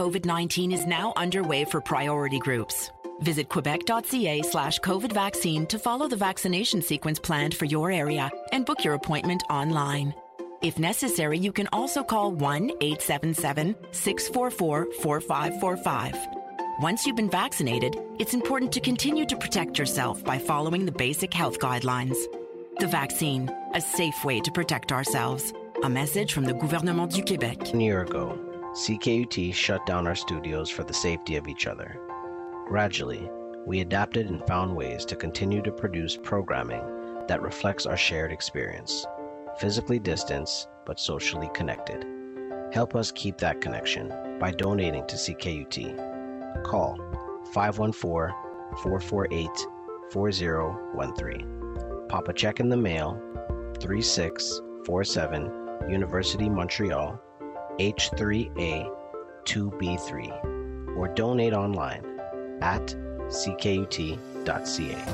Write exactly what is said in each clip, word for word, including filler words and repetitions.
COVID nineteen is now underway for priority groups. Visit quebec.ca slash COVID vaccine to follow the vaccination sequence planned for your area and book your appointment online. If necessary, you can also call one eight seven seven, six four four, four five four five. Once you've been vaccinated, it's important to continue to protect yourself by following the basic health guidelines. The vaccine, a safe way to protect ourselves. A message from the Gouvernement du Québec. A year ago, C K U T shut down our studios for the safety of each other. Gradually, we adapted and found ways to continue to produce programming that reflects our shared experience. Physically distanced, but socially connected. Help us keep that connection by donating to C K U T. Call five one four, four four eight, four zero one three. Pop a check in the mail, three six four seven University Montreal, H three A two B three, or donate online at c k u t dot c a.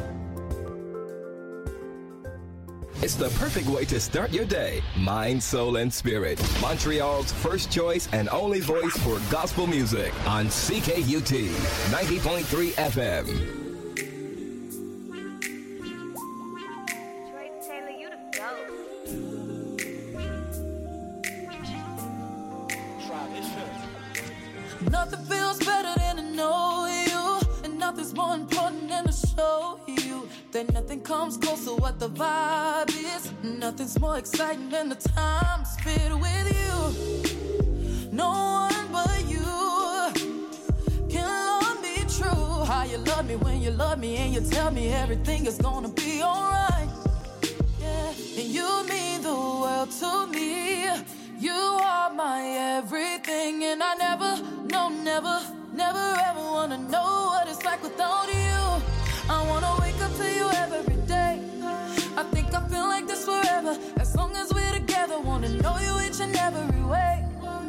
It's the perfect way to start your day. Mind, soul, and spirit. Montreal's first choice and only voice for gospel music on C K U T ninety point three F M. Nothing feels better than to know you, and nothing's more important than to show you that nothing comes close to what the vibe is. Nothing's more exciting than the time spent with you. No one but you can love me true. How you love me when you love me and you tell me everything is gonna be alright. Yeah, and you mean the world to me. You are my everything, and I never, no, never, never ever wanna know what it's like without you. I wanna wake up to you every day. I think I feel like this forever, as long as we're together. Wanna know you each and every way.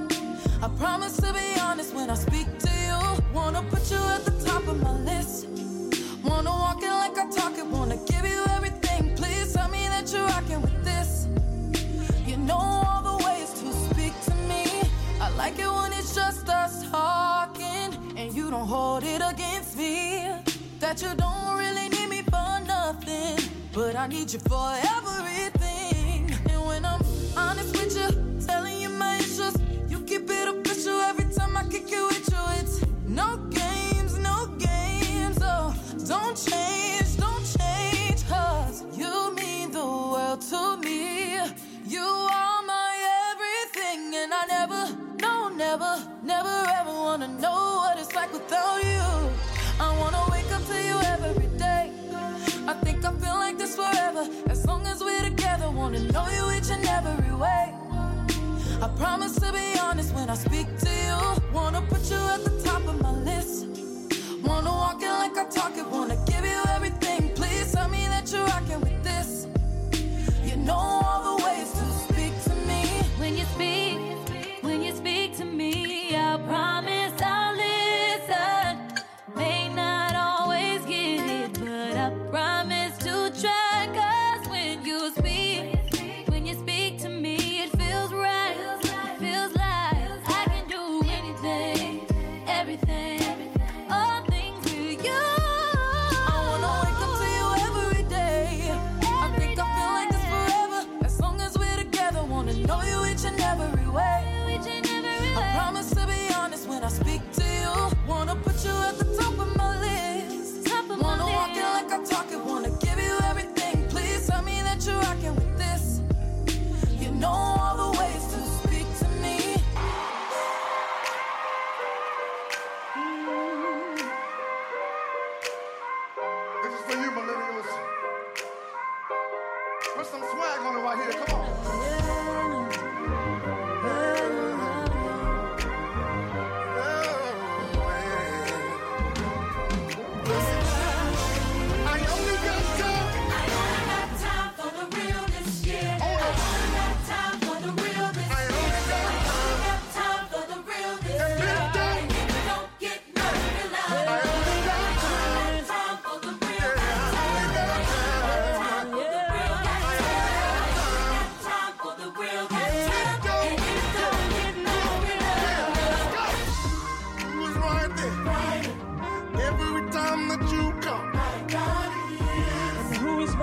I promise to be honest when I speak to you. Wanna put you at the top of my list. Wanna walk it like I talk it, wanna give you everything. Please tell me that you're rocking with this. You know all the ways to speak to me. I like it when it's just us talking, and you don't hold it against me. That you don't really need me for nothing, but I need you for everything. And when I'm honest with you, telling you my issues, you keep it official every time I kick it with you. It's no games, no games. Oh, don't change, don't change, cause you mean the world to me. You are my everything, and I never, no, never, never ever wanna know what it's like without you. I wanna wake up to you every day. I think I feel like this forever, as long as we're together. Wanna know you each and every way. I promise to be honest when I speak to you. Wanna put you at the top of my list. Wanna walk it like I talk it, wanna give you everything. Please tell me that you're rocking with this. You know all the ways to speak to me. When you speak, when you speak to me, I promise I'll listen. May not always get it, but I promise to try. Cause when you speak, when you speak to me, it feels right. It feels like I can do anything, everything, all things with you. I wanna wake up to you every day. I think I feel like this forever, as long as we're together. Wanna know you each and every way. I promise to be honest when I speak to you. Wanna put you at the top of my list. Top of my Wanna list. walk it like I talk it, wanna give you everything. Please tell me that you're rocking with this. You know all the ways to speak to me. This is for you, millennials. Put some swag on it right here. Come on. Real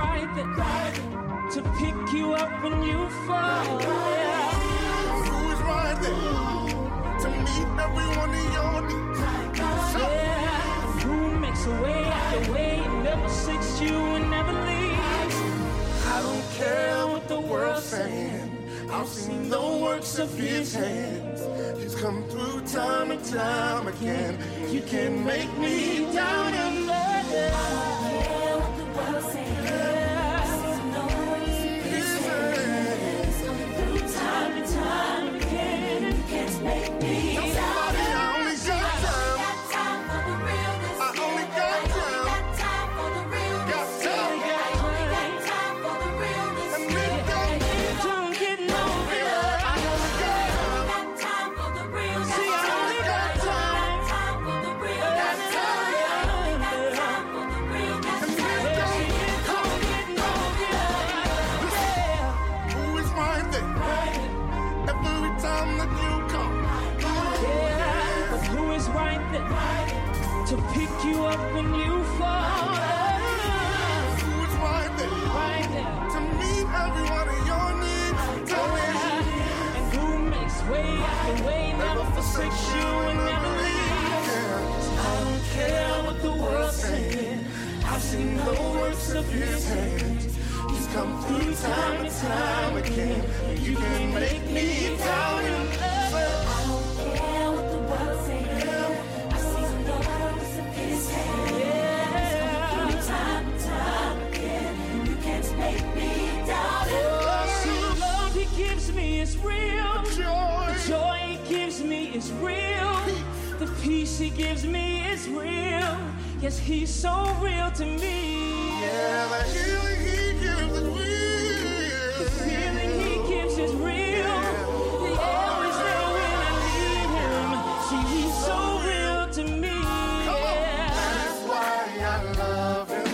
right there to pick you up when you fall? Yeah. Who is right there to meet every one of your needs? Yeah. Who makes a way out the way and never forsakes you and never leaves? I don't care what the world's saying. I've seen the works of his hands. He's come through time and time again. You can't make me doubt him. I don't care what the world's saying. I've seen the works of his hands. Coming through time and time again. You can't make me doubt him. I only got time. Got time for the realness. I only got time. Got time for the realness. Got time. I only got time for the realness. And it don't Don't get no real. I only got time. Got time for the realness. See, I only got time. Time for the realness. Got time. Got time for the realness. And it don't Don't get no real. Yeah. Who is right there every time that you come? Yeah, but who is right there to pick you up when you fall? Who is right there Right there. to meet every one of your needs? Tell me. And who makes way after way, never forsakes you and never leaves? I don't care what the world's saying. I've seen the works of his hands. He's come through time and time again. You can't make me doubt him. I don't care what the world's saying. I've seen the works of his hands. Through time and time again. You can't make me doubt it. See, the love he gives me is real. Joy. The joy he gives me is real. The peace he gives me is real. Yes, he's so real to me. Yeah, the healing he gives is The real. feeling he gives is real. The air is there when I need him. See, he's so real to me. Yeah. That's why I love him.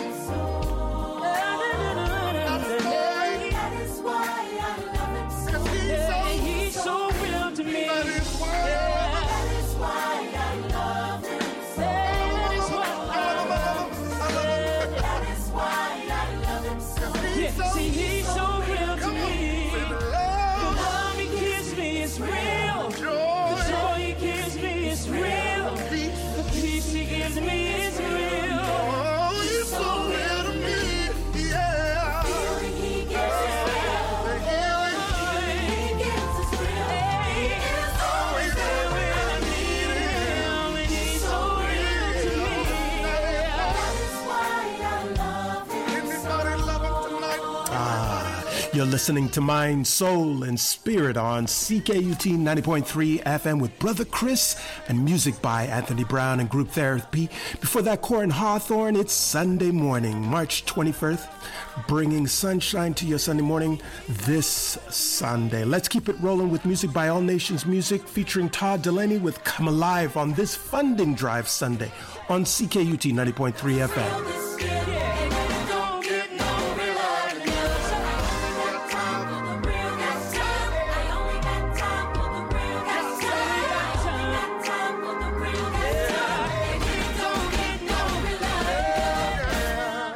That is why I love him so. 'Cause he's Yeah, so, he's so real to me. that is why I love him. That is why I love him so. That is why I love him, I love him, I love him. That is why I love him so. He's so, Yeah, see, he's so real to come on, me. say The love, love he gives me is real. The joy, joy he gives me is real. peace. The peace he gives me is real. Oh, you're so real to me. Yeah. Feeling he gives is real. The healing, He gives is real. He is always there when I need him. And he's so real to me. That is why I love him. anybody love him tonight? Ah, you're listening to Mind, Soul, and Spirit on C K U T ninety point three F M with Brother Chris and music by Anthony Brown and Group Therapy. Before that, Corin Hawthorne. It's Sunday morning, March twenty-first, bringing sunshine to your Sunday morning this Sunday. Let's keep it rolling with music by All Nations Music featuring Todd Delaney with Come Alive on this funding drive Sunday on C K U T ninety point three F M. Don't get no real love. Time for the real. Got time. I only got time for the real. Got time. I only got time for the real. Got time. Don't get no real love.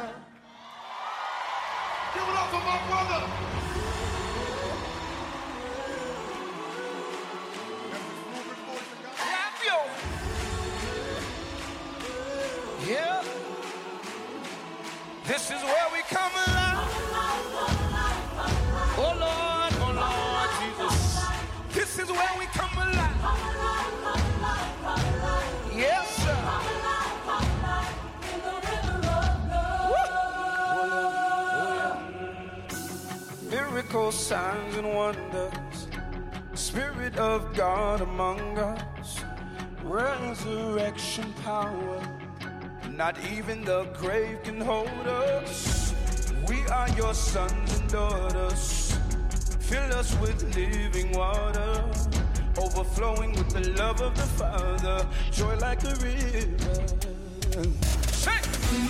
Give it up for my brother. Yeah. This is where we come alive. Oh Lord, oh Lord Jesus. This is where we come alive. Yes, sir. Woo. Miracles, signs, and wonders. Spirit of God among us. Resurrection power. Not even the grave can hold us. We are your sons and daughters. Fill us with living water, overflowing with the love of the Father. Joy like a river. Say.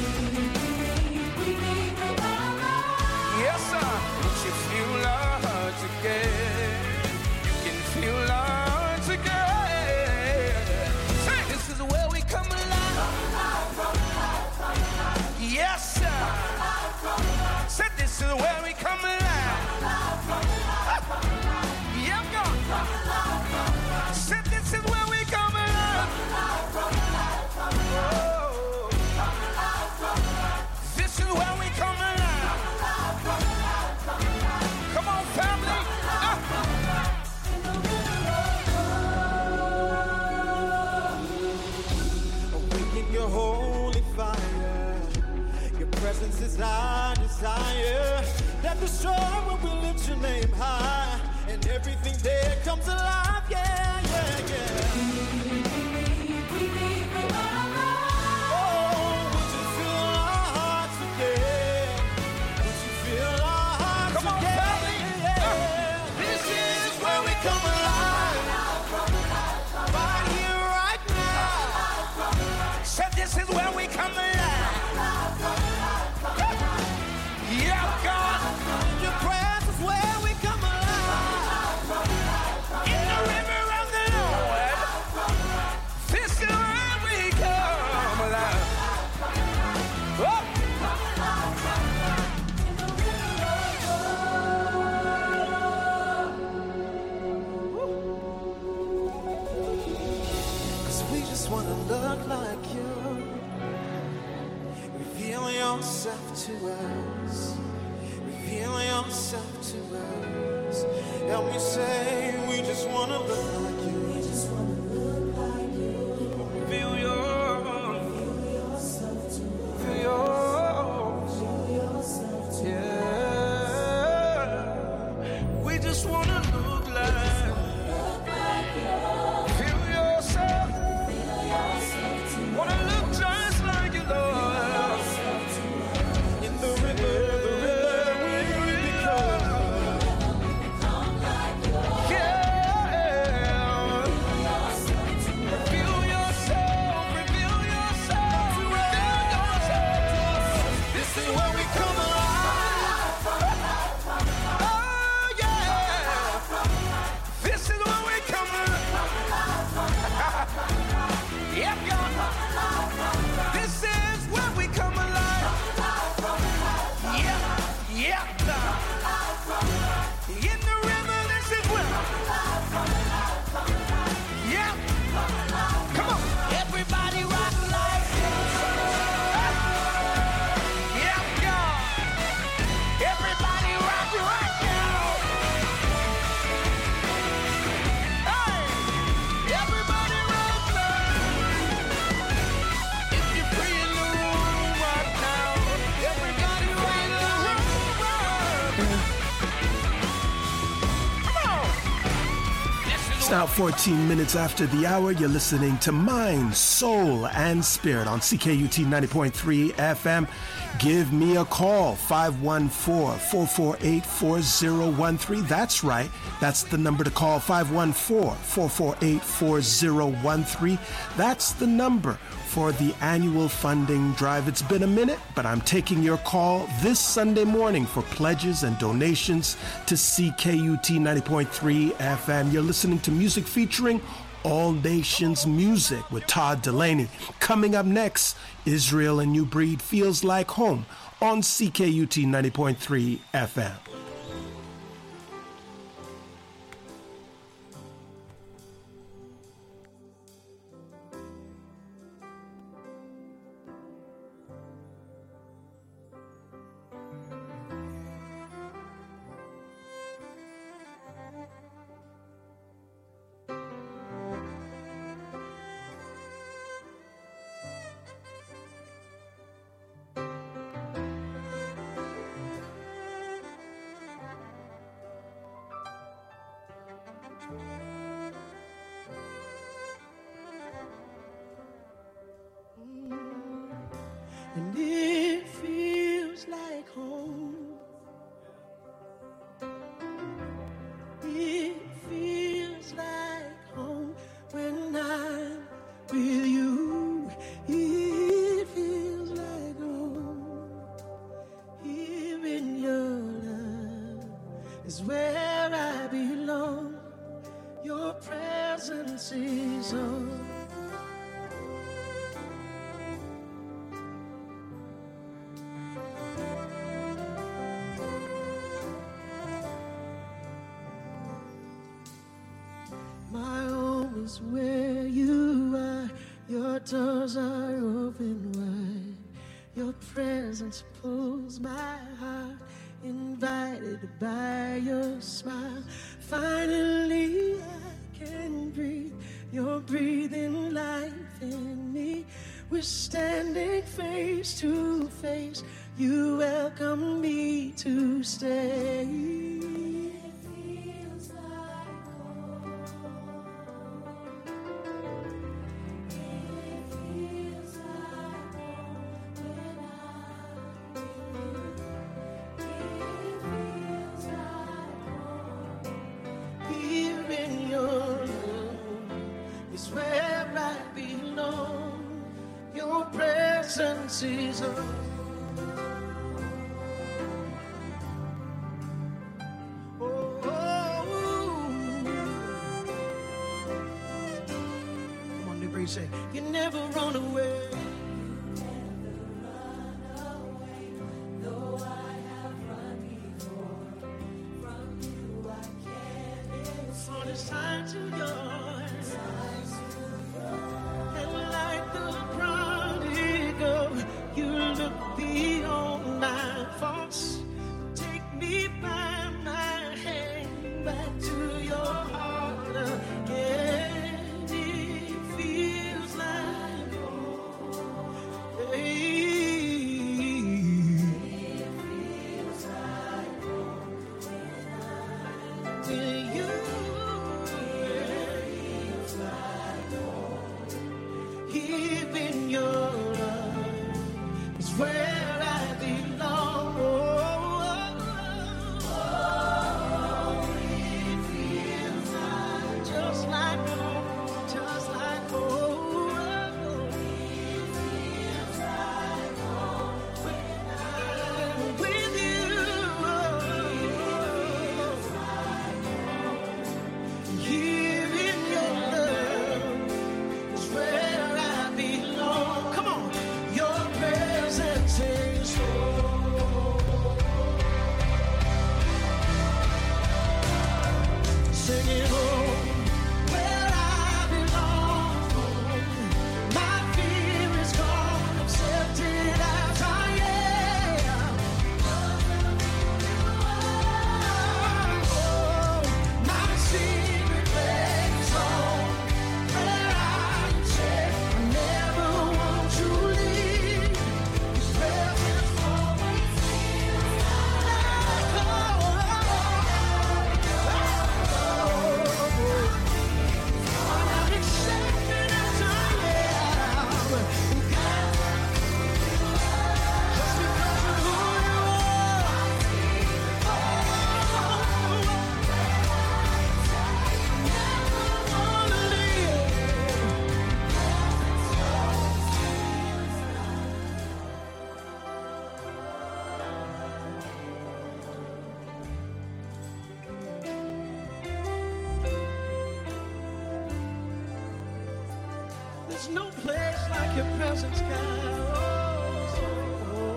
Yes, sir. Once you feel our hearts again, you can feel our hearts again. Say. This is where we come alive. Yes, sir. Say and destroy when we lift your name high. And everything there comes alive, yeah, yeah, yeah. This is where we come alive. Yeah, God. Your presence is where we come alive. In the river of the Lord. This is where we come alive. Oh. Cause we just wanna look like you. Reveal yourself to us. Reveal yourself to us. Help me say, we just wanna look like you. We just wanna look like you. Reveal your, reveal yourself to us. Reveal your, reveal yourself to yeah. us. We just wanna look like, look like you. Reveal yourself. Reveal yourself to us. Wanna look just like you, Lord. It's now fourteen minutes after the hour. You're listening to Mind, Soul, and Spirit on C K U T ninety point three F M. Give me a call, five one four, four four eight, four zero one three. That's right. That's the number to call, five one four, four four eight, four zero one three. That's the number for the annual funding drive. It's been a minute, but I'm taking your call this Sunday morning for pledges and donations to C K U T ninety point three F M. You're listening to music featuring All Nations Music with Todd Delaney. Coming up next, Israel and New Breed Feels Like Home on C K U T ninety point three F M. And it feels like home. It feels like home when I'm with you. It feels like home. Here in your love is where I belong. Your presence is on. Where you are, your doors are open wide. Your presence pulls my heart, invited by your smile. Finally I can breathe, you're breathing life in me. We're standing face to face You welcome me to stay. Season. Oh, oh, oh. Come on, Debray, say, you never run away. There's no place like your presence, God. Oh,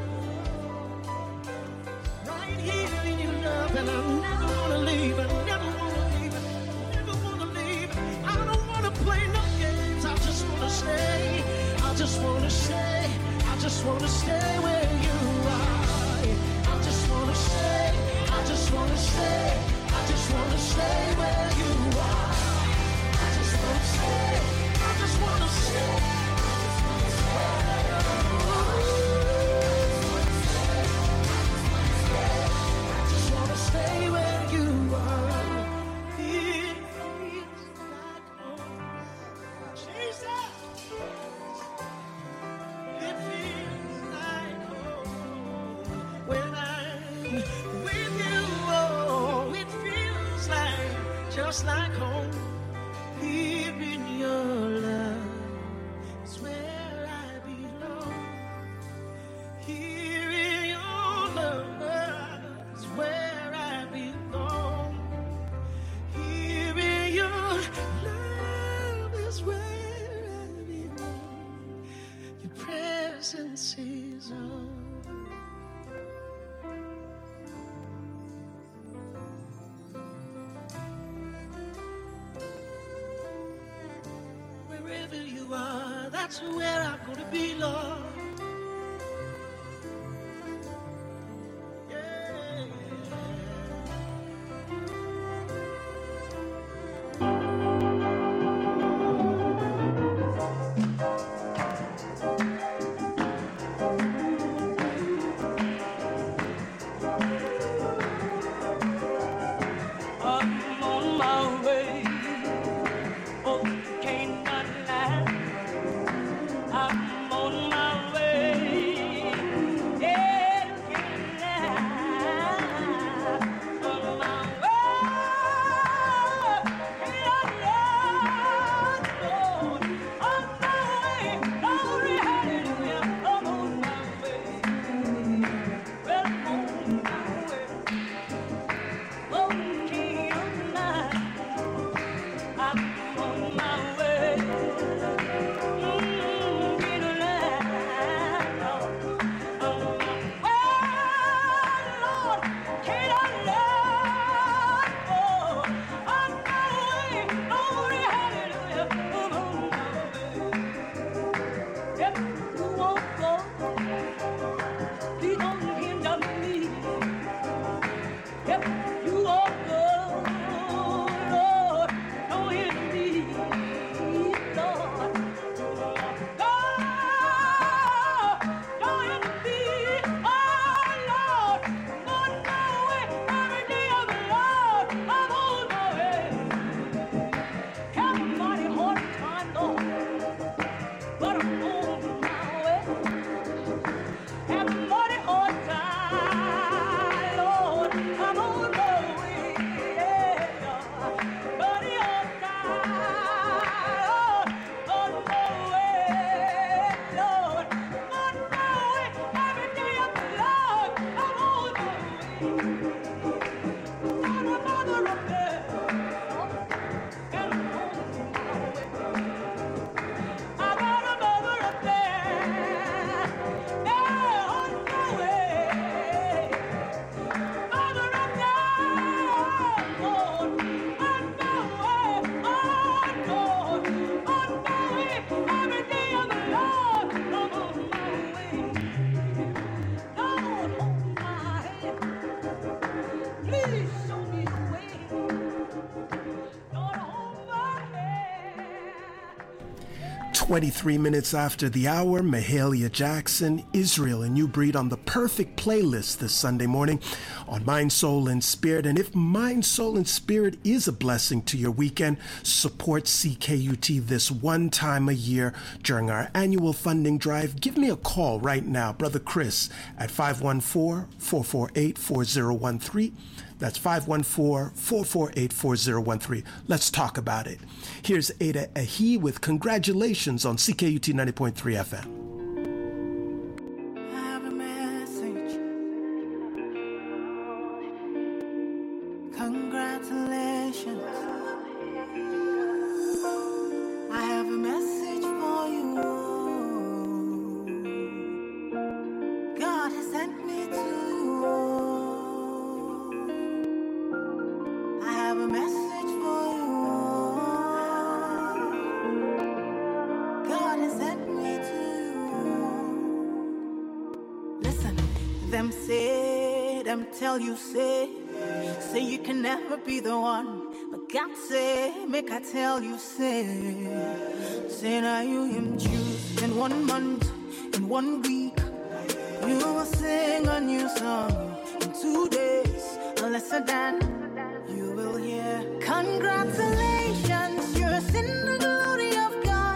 right here in your love, and I never want to leave. I never want to leave. I never want to leave. I don't want to play no games. I just want to stay. I just want to stay. I just want to stay where you are. I just want to stay. I just want to stay. I just want to stay where you are. I just want to stay. I just want to stay. I just want to stay where you are. It feels like home. Jesus. It feels like home when I'm with you. Oh, it feels like just like home. Here in your love is where I belong. Here in your love is where I belong. Here in your love is where I belong. Your presence is all. Wherever you are, that's where I'm gonna be, Lord. Yeah. twenty-three minutes after the hour, Mahalia Jackson, Israel, and New Breed on the perfect playlist this Sunday morning on Mind, Soul, and Spirit. And if Mind, Soul, and Spirit is a blessing to your weekend, support C K U T this one time a year during our annual funding drive. Give me a call right now, Brother Chris, at five one four, four four eight, four zero one three. That's five one four, four four eight, four zero one three. Let's talk about it. Here's Ada Ahi with Congratulations on C K U T ninety point three F M. I have a message. Congratulations. I have a message for you. God has sent me to you. I have a message for you. God has sent me to you. Listen, them say, them tell you say, say you can never be the one. But God say, make I tell you say, say now you him choose in one month, in one week. You will sing a new song in two days, lesser than you will hear. Congratulations, you're in the glory of God.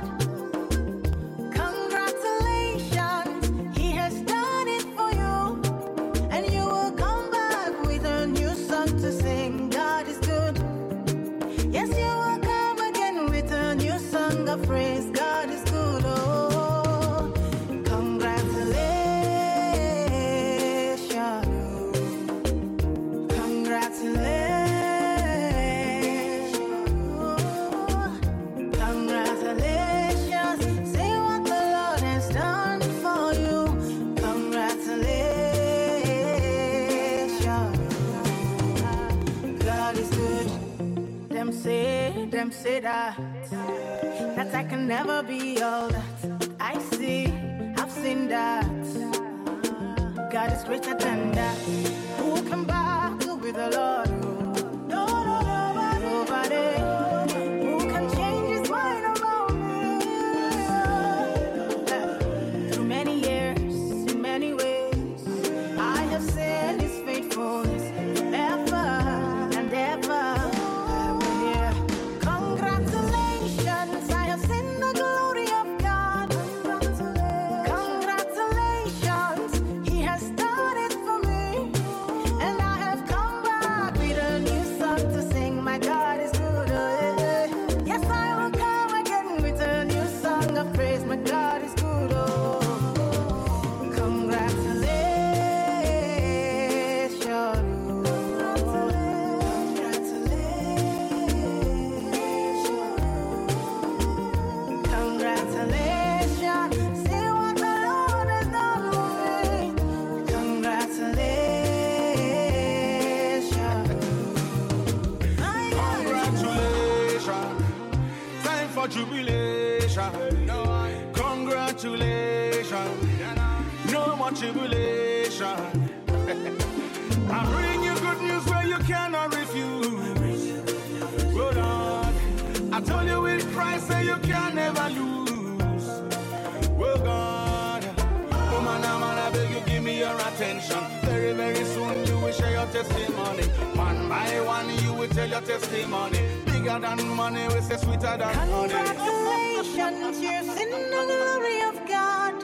Congratulations, He has done it for you. And you will come back with a new song to sing. God is good. Yes, you will come again with a new song of praise. God is good. Oh, congratulations. Congratulations. Congratulations. Say what the Lord has done for you. Congratulations. God is good. Them say, them say that, that I can never be all that I see. I've seen that. God is greater than that. Who can battle with the Lord? No, no, nobody. Nobody. Who can change his mind around me? Through many years, in many ways, I have seen his faithfulness ever and ever. I will hear congratulations. I have seen the glory of God. Congratulations. He has done it for me. And I have come back with a new song to sing. My God is good. eh. Yes, I will come again with a new song of praise. My God is good. Oh, congratulations. Congratulations. See what the Lord has done for me. Congratulations. Congratulations. Time for jubilation. Congratulations. No more tribulation. I bring you good news where can never lose. Oh God, woman, I'm gonna beg you, give me your attention. Very, very soon you will share your testimony. One by one you will tell your testimony. Bigger than money, we say sweeter than honey. Congratulations, you're in the glory of God.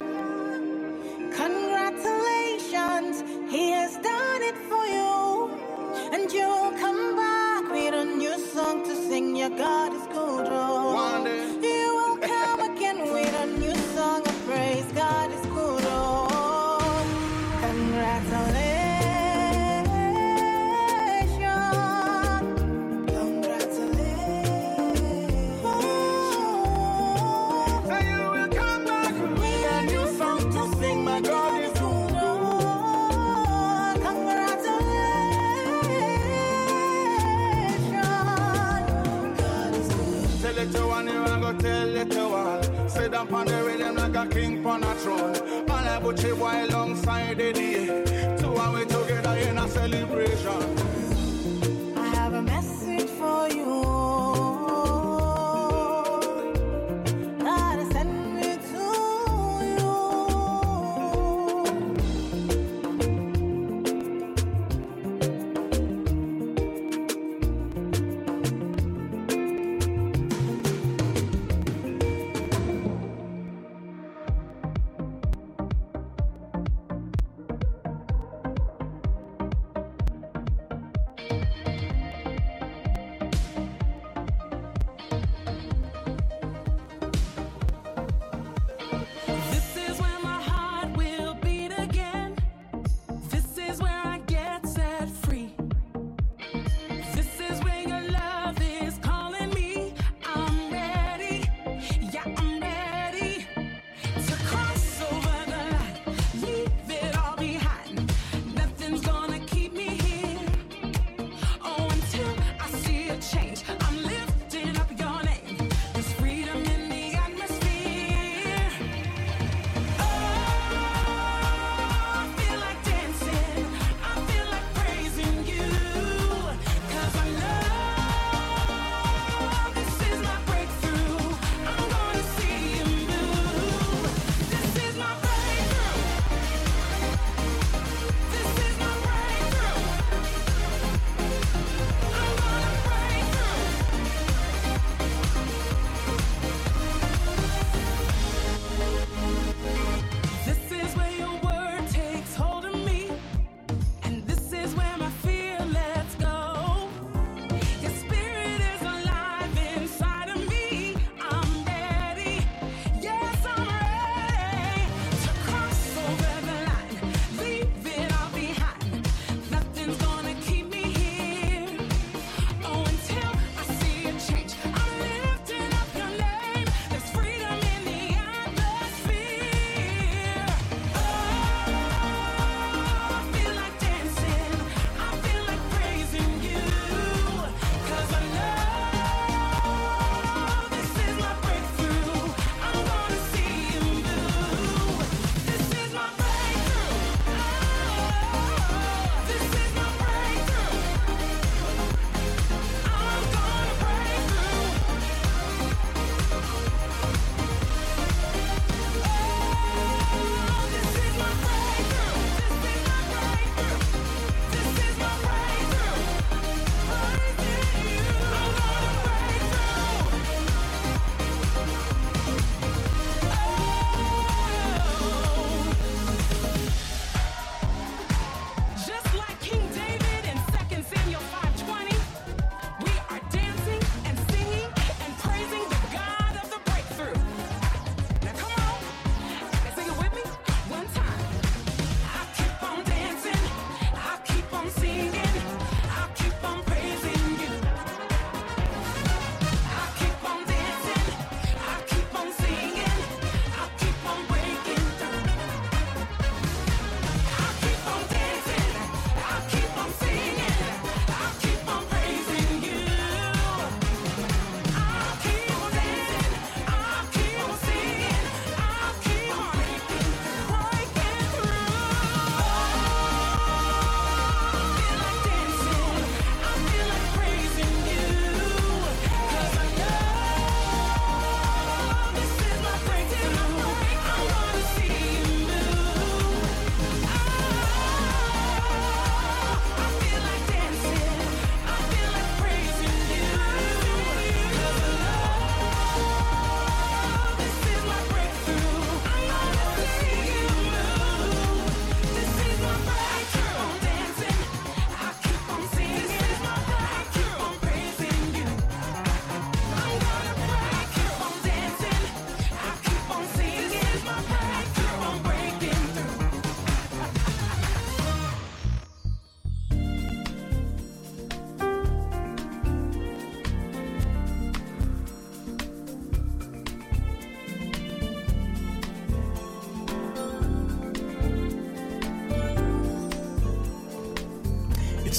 Congratulations, He has done it for you. And you'll come back with a new song to sing. Your God is good, oh. One day. You will come again with a new song of praise. God is good, oh. Congratulations. Tell it to all. Sit up on the rhythm like a king on a throne. And I put you boy alongside the day. Two and we together in a celebration. I have a message for you. God has sent me to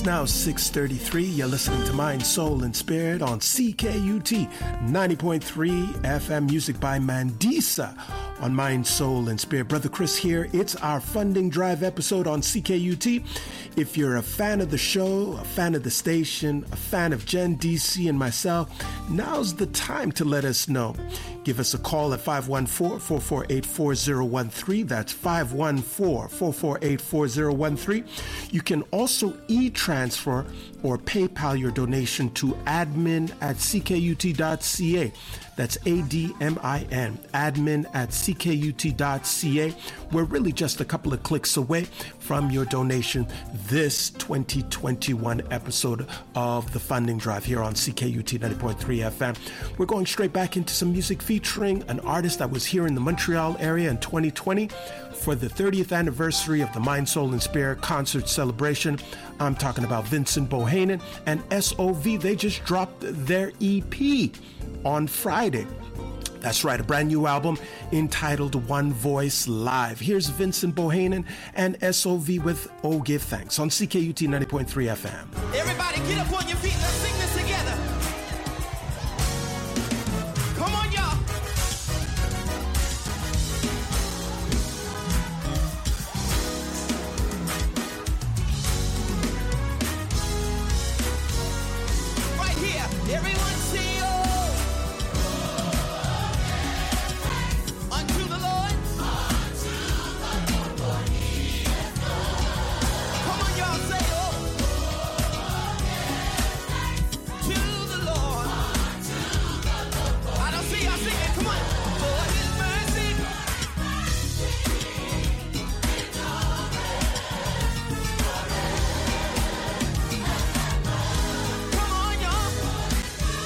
now six thirty-three. You're listening to Mind, Soul, and Spirit on C K U T ninety point three F M. Music by Mandisa on Mind, Soul, and Spirit. Brother Chris here. It's our funding drive episode on C K U T. If you're a fan of the show, a fan of the station, a fan of Jen, D C, and myself, now's the time to let us know. Give us a call at five one four, four four eight, four zero one three. That's five one four, four four eight, four zero one three. You can also e-transfer or PayPal your donation to admin at c k u t dot c a. That's A D M I N, admin at c k u t dot c a. We're really just a couple of clicks away from your donation this twenty twenty-one episode of the Funding Drive here on C K U T ninety point three F M. We're going straight back into some music featuring an artist that was here in the Montreal area in twenty twenty for the thirtieth anniversary of the Mind, Soul, and Spirit concert celebration. I'm talking about Vincent Bohannon and S O V. They just dropped their E P on Friday. That's right, a brand new album entitled One Voice Live. Here's Vincent Bohannon and S O V with Oh Give Thanks on C K U T ninety point three F M. Everybody get up on your feet, let's sing this together. Come on, y'all. Right here, everyone say oh. Unto the Lord. Unto the Lord he is good. Come on, y'all, say oh. To the Lord. Unto the Lord. I don't see y'all singing. Come on. For his mercy. Come on, y'all.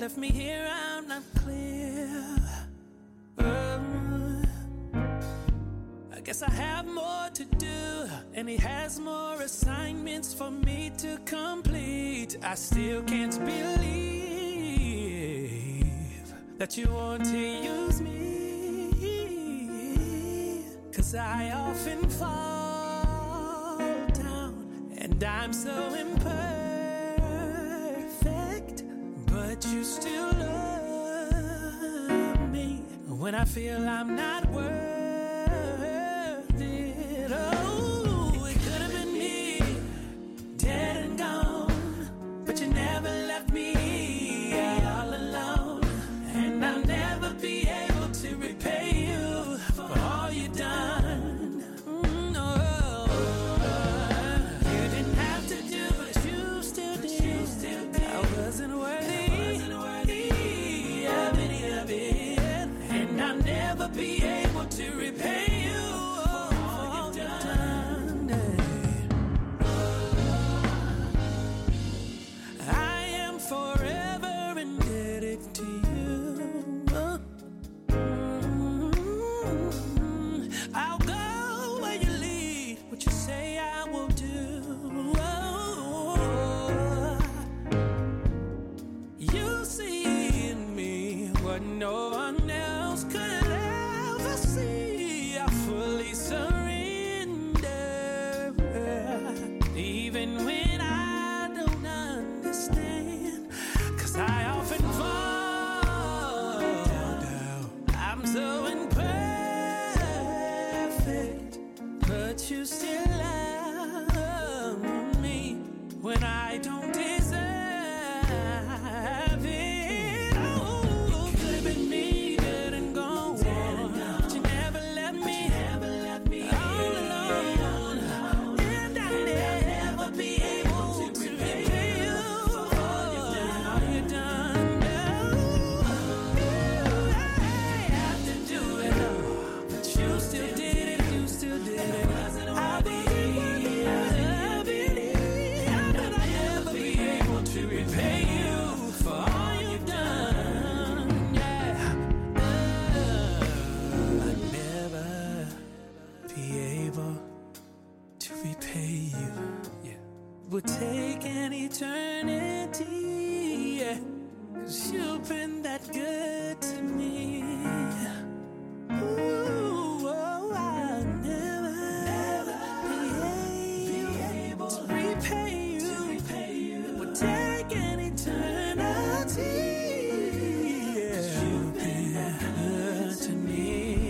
left me here, I'm not clear. Oh, I guess I have more to do, and he has more assignments for me to complete. I still can't believe that you want to use me, 'cause I often fall down, and I'm so imperfect, but you still love me when I feel I'm not worth it. Oh, it could have been me, dead and gone, but you never left me all alone, and I'll never be able to repay you for all you done. Mm, no. You didn't have to do, but you still did. I wasn't worthy of any of it, and I'll never be able to repay you for all you've done. I am forever indebted to you. Mm, I'll go where you lead, what you say I will do. You see in me what no one else could ever see. I fully surrender, even when I don't understand, 'cause I often fall down. I'm so imperfect, but you still love me when I don't deserve it. Oh, could have been me, dead and gone, but you never left me all alone, and I'll never be able to repay you for all you've done. I have to do it, but you still did it, you still did it. I'll be and I'll never be able to repay you for all you've done. Yeah, I'll never be able to repay you. Yeah, would take an eternity. Yeah, 'cause you've been that good to me. Ooh, oh, I'll never, be able to repay you. Would take an eternity. Yeah, you've been good to me.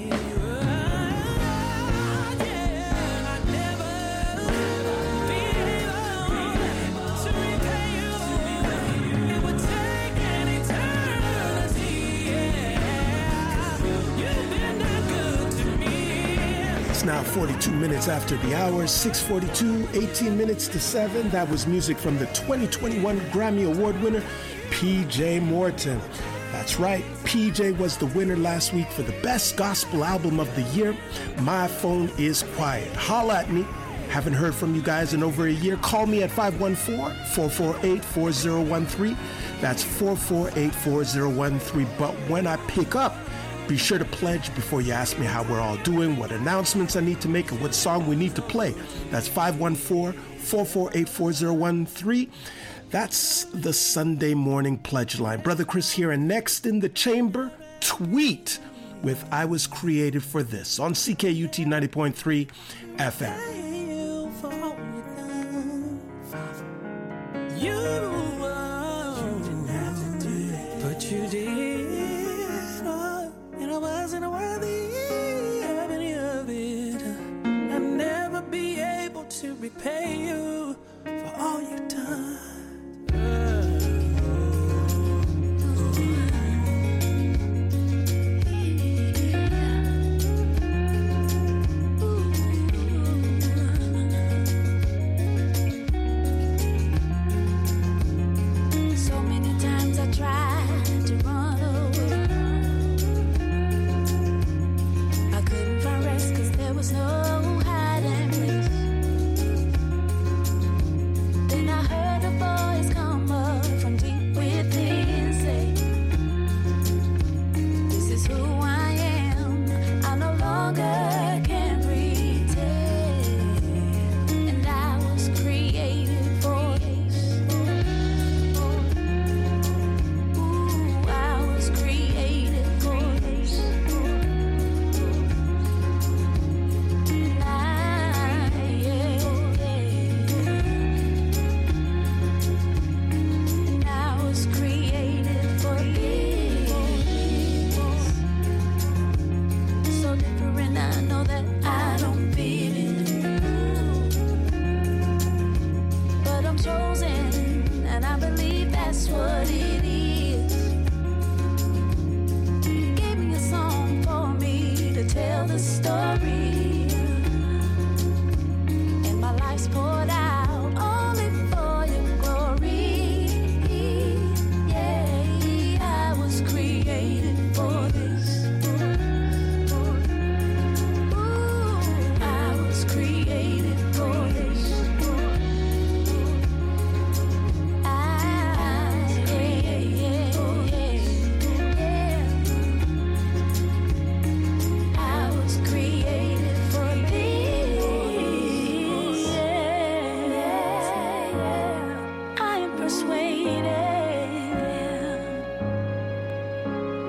Yeah, I'll never be able to repay you. It would take an eternity. Yeah, you've been that good to me. It's now forty-two minutes after the hour, six forty-two, eighteen minutes to seven. That was music from the twenty twenty-one Grammy Award winner, P J Morton. That's right, P J was the winner last week for the Best Gospel Album of the Year, My Phone Is Quiet. Holla at me. Haven't heard from you guys in over a year. Call me at five one four, four four eight, four zero one three. That's four four eight, four zero one three. But when I pick up, be sure to pledge before you ask me how we're all doing, what announcements I need to make, and what song we need to play. That's five one four, four four eight, four zero one three. That's the Sunday morning pledge line. Brother Chris here, and next in the chamber, Tweet with I Was Created for This on C K U T ninety point three F M. You for all you've done. You, oh, you didn't have to do it, but you did. Oh, and I wasn't worthy of any of it. I'll never be able to repay you for all you've done.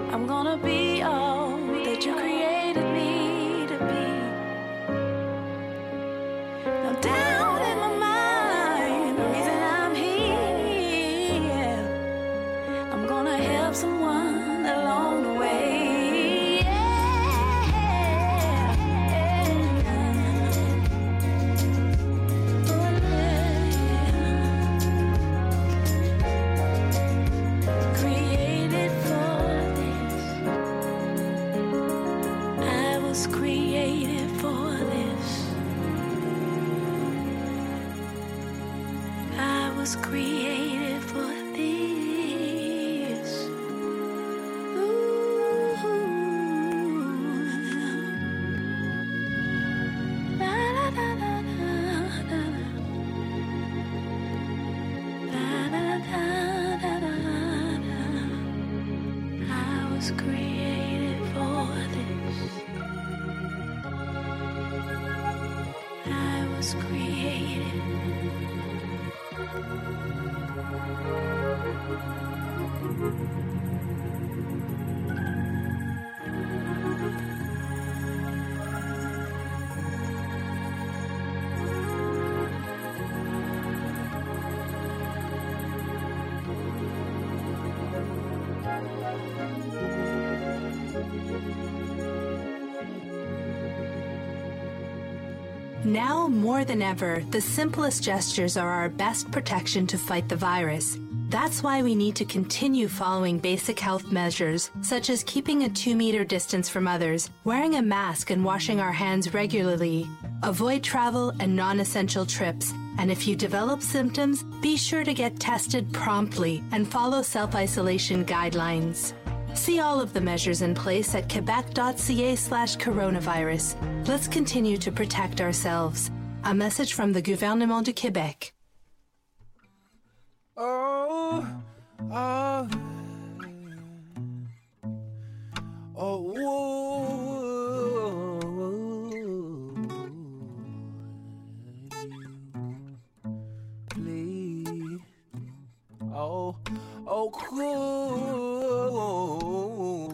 I'm gonna be all that you created me to be. Now down in my mind, the reason I'm here, I'm gonna help someone along the way. Created for this. Ooh. La, la, la, la, la, la. La, la, la, la, la, la. I was created for this. I was created. Now more than ever, the simplest gestures are our best protection to fight the virus. That's why we need to continue following basic health measures, such as keeping a two-meter distance from others, wearing a mask and washing our hands regularly. Avoid travel and non-essential trips, and if you develop symptoms, be sure to get tested promptly and follow self-isolation guidelines. See all of the measures in place at quebec.ca slash coronavirus. Let's continue to protect ourselves. A message from the Gouvernement du Québec. Oh, oh, oh, please, oh, oh, cool,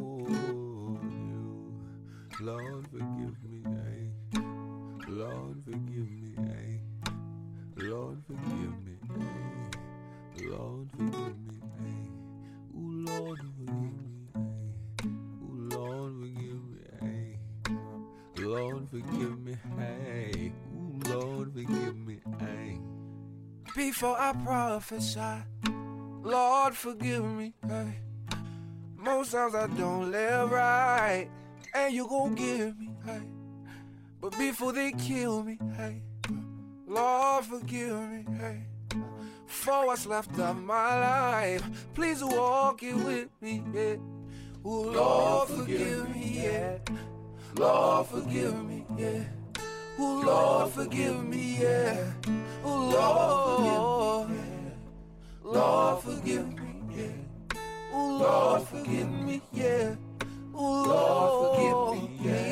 Lord forgive me, eh? Lord forgive me, eh? Lord forgive me, eh? Lord forgive me, hey. Ooh, Lord forgive me, hey. Ooh, Lord forgive me, hey. Lord forgive me, hey. Ooh, Lord forgive me, hey. Before I prophesy, Lord forgive me, hey. Most times I don't live right, and you gon' give me, hey. But before they kill me, hey, Lord forgive me, hey. For what's left of my life, please walk it with me, yeah. Ooh, Lord, forgive me, yeah. Lord, forgive me, yeah. Ooh, Lord, forgive me, yeah. Ooh, Lord, Lord, forgive me, yeah. Ooh, Lord, forgive me, yeah. Ooh, Lord, forgive me,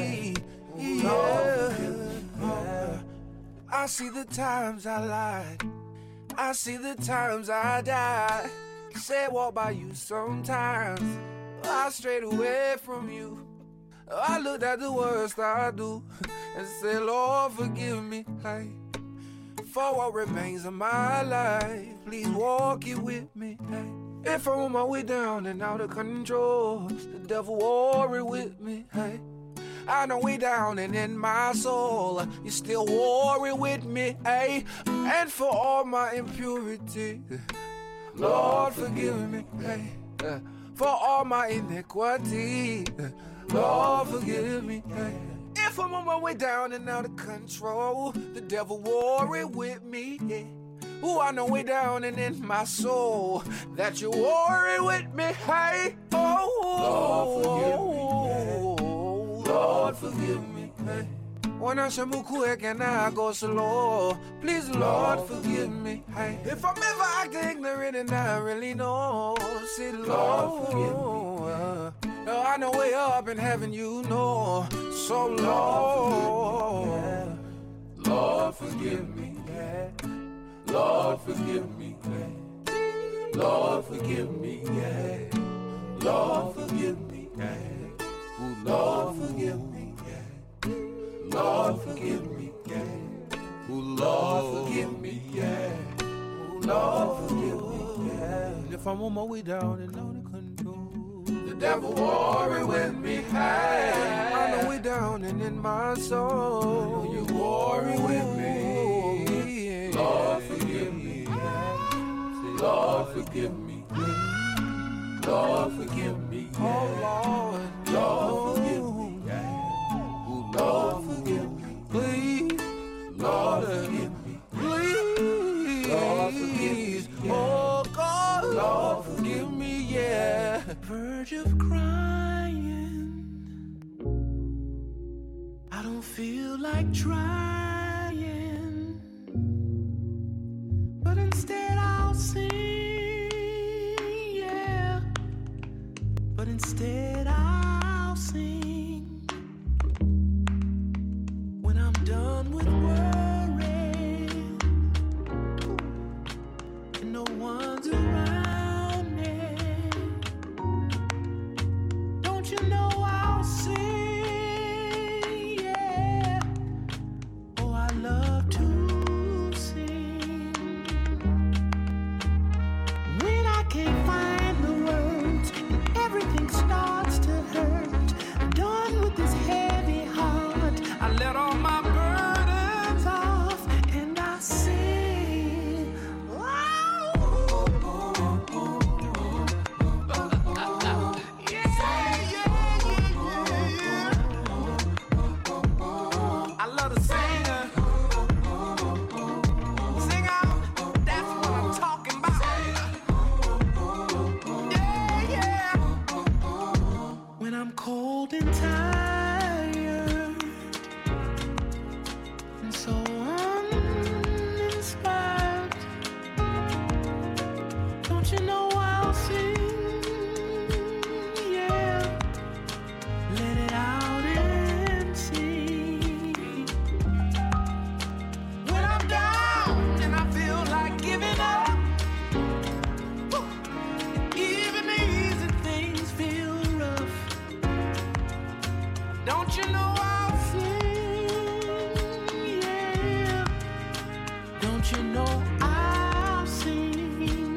yeah. Yeah. I see the times I lied. I see the times I died. Say walk by you sometimes. I strayed away from you. I looked at the worst I do and said, Lord, forgive me, hey. For what remains of my life, please walk it with me, hey. If I'm on my way down and out of control, the devil worry with me, hey. I know way down and in my soul, you still warring with me, hey. And for all my impurity, Lord, forgive me, hey. For all my iniquity, Lord, forgive me, hey. If I'm on my way down and out of control, the devil worry with me, yeah. Ooh, I know way down and in my soul that you worry with me, hey. Oh, Lord, forgive me, yeah. Lord, forgive me, hey. When I shall move quick and I go slow, please, Lord, forgive me, hey. If I'm ever acting ignorant and I really know, say, Lord, forgive me, uh, I know way up in heaven, you know. So, Lord, Lord, forgive me, yeah. Lord, forgive me, yeah. Lord, forgive me, yeah. Lord, forgive me. Yeah. Ooh, Lord, forgive me. Yeah. Lord, forgive me. Yeah. Ooh, Lord, forgive me. Yeah. Ooh, Lord, forgive me. Yeah. And if I'm on my way down and on the control, the devil worry with me high. On the way down and in my soul, you worry with me. Lord, forgive me. Lord, forgive me. Lord, forgive me. Oh, Lord, Lord, forgive me. Lord, forgive me. Please, Lord, forgive me. Please, Lord, forgive me. Oh, God, Lord, forgive me. Yeah. Verge of crying. I don't feel like trying, but instead I'll sing. Yeah, but instead I'll sing. When I'm done with worrying and no one's around me, don't you know I'll sing? Yeah, oh, I love to sing. When I can't find the words and everything starts to hurt, I'm done with this heavy heart. I let all my burdens off and I sing. Oh, oh, oh, oh, oh. Yeah, yeah, yeah, yeah. I love to sing. Sing out, that's what I'm talking about. Yeah, yeah. When I'm cold and tired and so uninspired, don't you know I'll sing? Yeah, let it out and sing. When I'm down and I feel like giving up, even the easy things feel rough, don't you know I'll sing? Yeah, don't you know I'll sing?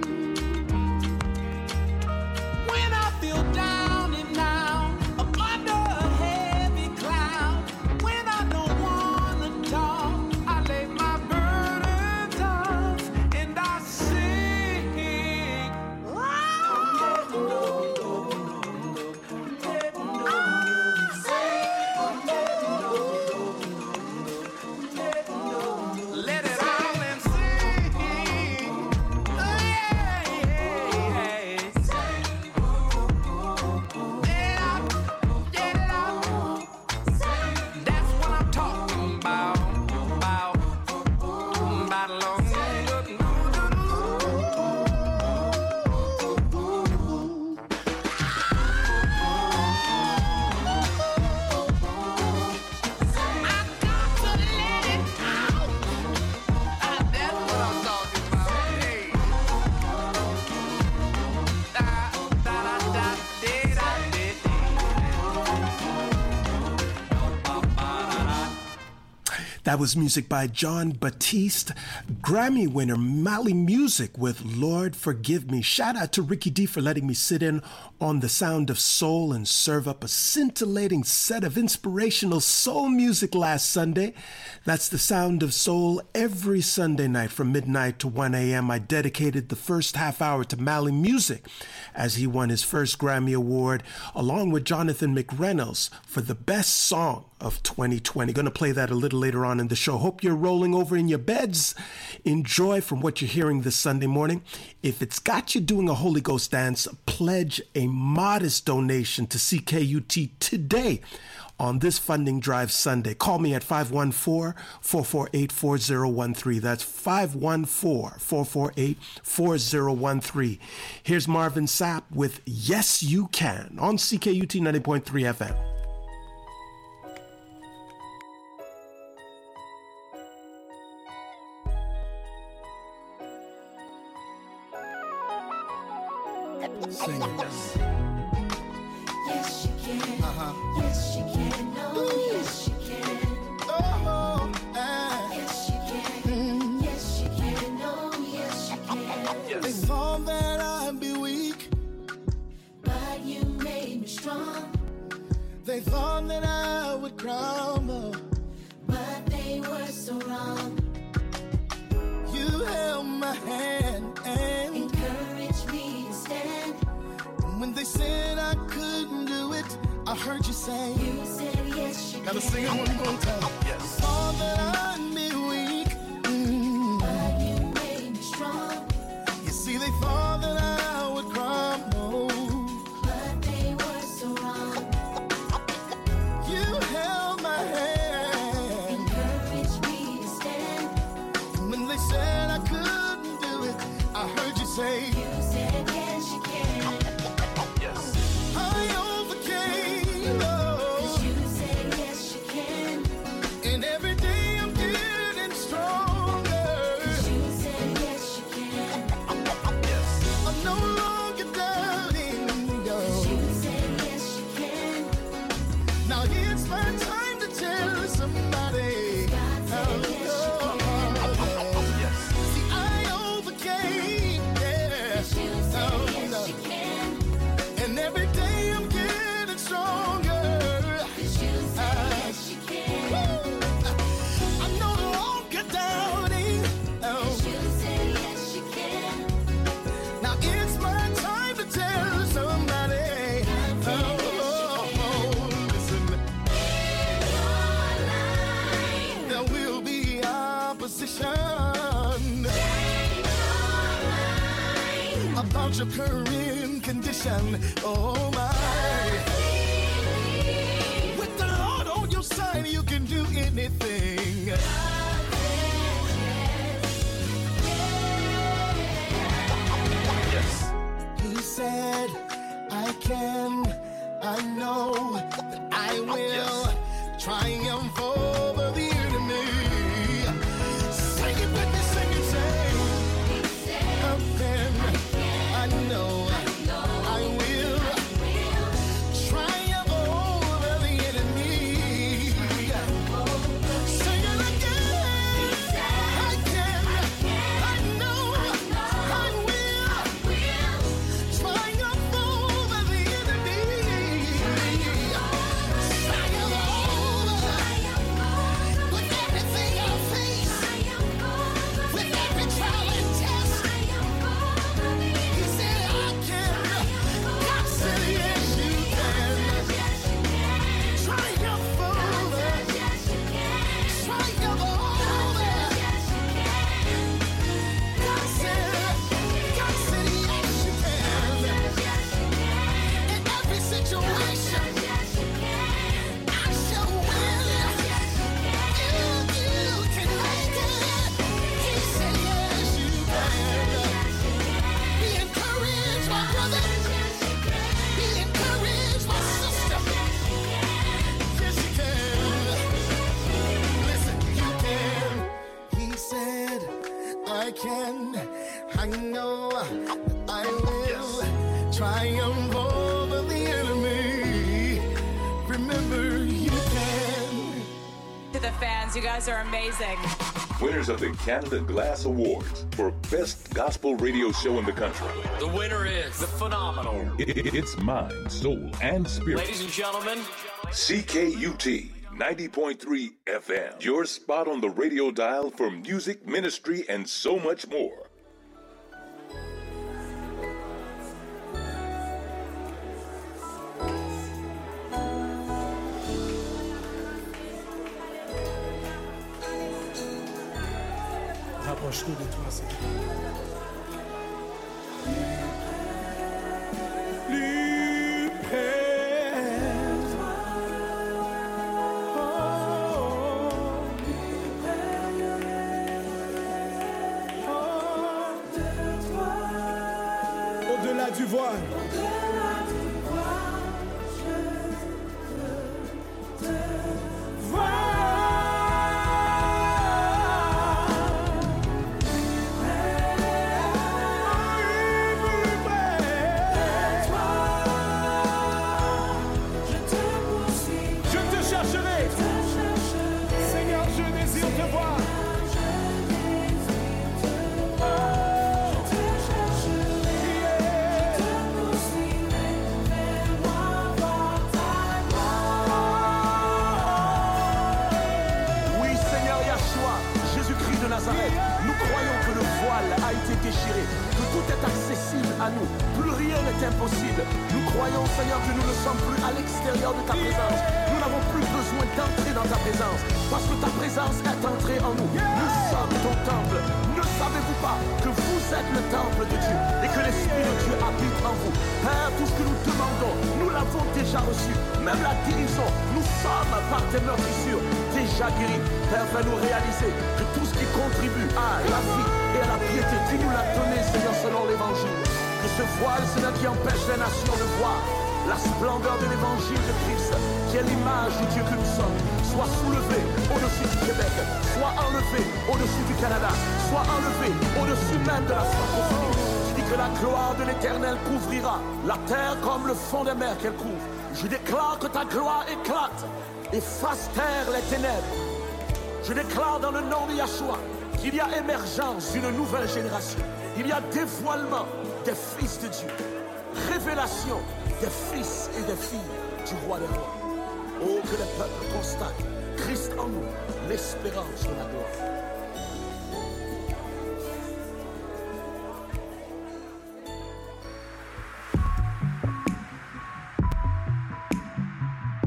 When I feel down and out, up under a heavy cloud, when I don't wanna talk, I lay my burdens off and I sing. Let it out and sing. Oh, yeah, yeah, yeah. Let it out, get it out. That's what I'm talking about. About, about long. That was music by John Batiste, Grammy winner Mali Music with Lord Forgive Me. Shout out to Ricky D for letting me sit in on the sound of soul and serve up a scintillating set of inspirational soul music last Sunday. That's the sound of soul every Sunday night from midnight to one a.m. I dedicated the first half hour to Mali Music as he won his first Grammy Award along with Jonathan McReynolds for the best song of twenty twenty. Going to play that a little later on in the show. Hope you're rolling over in your beds. Enjoy from what you're hearing this Sunday morning. If it's got you doing a Holy Ghost dance, pledge a modest donation to C K U T today on this funding drive Sunday. Call me at five one four, four four eight, four zero one three. That's five one four, four four eight, four zero one three. Here's Marvin Sapp with Yes You Can on C K U T ninety point three F M. Sing it. Uh-huh. Yes, she can. No, yes, she can. Oh, uh. Yes, she can. Mm. Yes, she can. No, yes, she can. Yes. They thought that I'd be weak, but you made me strong. They thought that I would crumble, but they were so wrong. You held my hand and encouraged me to stand. When they said I couldn't do it, I heard you say, you said yes, you gotta can. sing it one more time. Yes. All that I'd be weak, mm. but you made me strong. You see, they thought that I would crumble, but they were so wrong. You held my hand, encouraged me to stand. When they said I couldn't do it, I heard you say, you said yes, you can. I overcame, oh. 'Cause you said yes, you can. And every day I'm getting stronger. 'Cause you said yes, you can. I'm no longer doubting, no. 'Cause you said yes, you can. Now it's my time to tell somebody. God said yes, you can. Yes. See, I overcame, yeah. 'Cause you said Oh, yes, no. you can. And every day I'm getting stronger. 'Cause you said yes, you can. I'm no longer doubting. Oh. 'Cause you said yes, you can. Now it's my time to tell somebody. Oh, oh, oh, listen. There will be opposition about your current condition. Oh my. With the Lord on your side, you can do anything. Yes. He said, I can, I know that I will triumph over the enemy. Sing it with me, sing it, say, I can, I know, I will triumph over the enemy. Sing it again. I can, I know, I will triumph over the enemy. Triumph over with everything I face, with every trial and test. He said I can. God said yes, you can. Triumph over. Triumph over. God said, God said yes, you can. In every situation, I shall win. You, you can make it. He said yes, you can. Be encouraged, my brother. Be encouraged, my sister. Yes, you can. Listen, you can. He said, I can. I know I will triumph over the enemy. Remember, you can. To the fans, you guys are amazing. Winners of the Canada Glass Awards for Best Gospel Radio Show in the country. The winner is the phenomenal. It- it- it's Mind, Soul, and Spirit. Ladies and gentlemen, C K U T ninety point three F M. Your spot on the radio dial for music, ministry, and so much more. Rapproche-nous de toi, Seigneur. Plus près. Oh, plus près. Oh, de toi. Au-delà du voile. Au-delà du voile, je veux te voir. Je te à nous. Plus rien n'est impossible. Nous croyons, Seigneur, que nous ne sommes plus à l'extérieur de ta présence. Nous n'avons plus besoin d'entrer dans ta présence, parce que ta présence est entrée en nous. Nous sommes ton temple. Ne savez-vous pas que vous êtes le temple de Dieu et que l'Esprit de Dieu habite en vous? Père, tout ce que nous demandons, nous l'avons déjà reçu. Même la guérison, nous sommes par tes meurtrissures déjà guéris. Père, fais-nous réaliser que tout ce qui contribue à la vie et à la piété, tu nous l'as donné, Seigneur, selon l'Évangile. Que ce voile, Seigneur, qui empêche les nations de voir la splendeur de l'Évangile de Christ, qui est l'image du Dieu que nous sommes, soit soulevé au-dessus du Québec, soit enlevé au-dessus du Canada, soit enlevé au-dessus même de la francophonie. Tu dis que la gloire de l'Éternel couvrira la terre comme le fond des mers qu'elle couvre. Je déclare que ta gloire éclate et fasse taire les ténèbres. Je déclare dans le nom de Yahshua qu'il y a émergence d'une nouvelle génération. Il y a dévoilement des fils de Dieu, révélation des fils et des filles du roi des rois. Oh, que le peuple constate Christ en nous, l'espérance de la gloire.